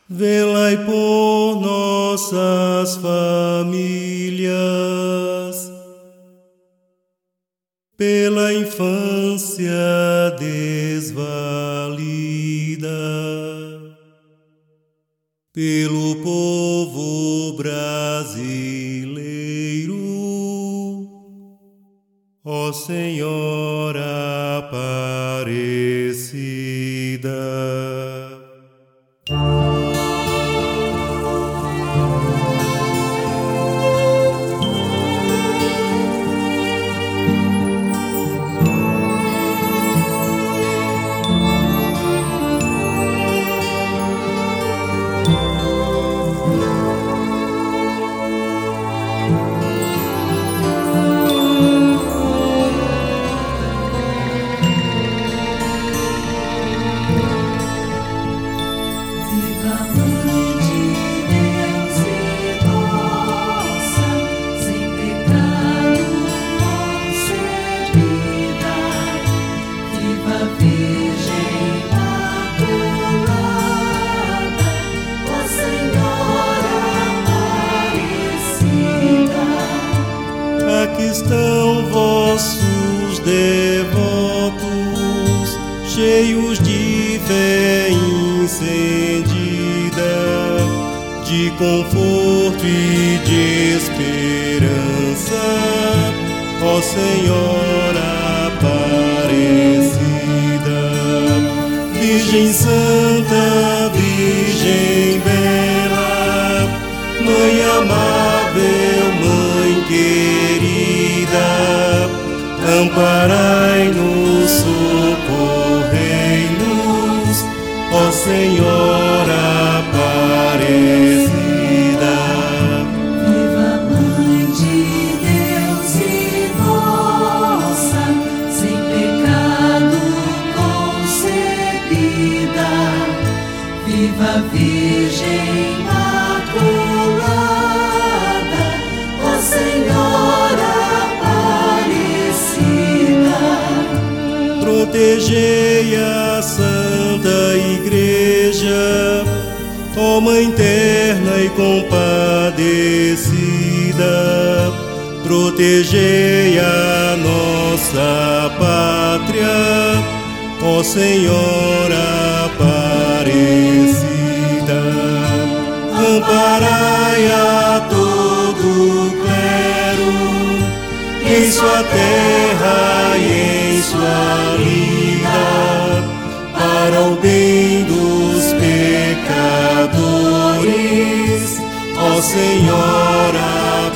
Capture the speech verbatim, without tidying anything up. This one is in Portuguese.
velai por nossas famílias, pela infância desvalida, pelo povo brasileiro, ó Senhora Aparecida. Aqui estão vossos devotos, cheios de fé incendida, de conforto e de esperança, ó Senhora Aparecida. Virgem Santa, Virgem Bela, Mãe amável, Mãe querida, amparai-nos, socorrei-nos, ó Senhora Aparecida. Viva Mãe de Deus e nossa, sem pecado concebida, viva Virgem Imaculada, ó Senhora Aparecida. Protegei a Santa Igreja, ó Mãe terna e compadecida. Protegei a nossa pátria, ó Senhora Aparecida. Amparai a todo o clero, em sua terra e em sua vida, para o bem dos pecadores, ó Senhora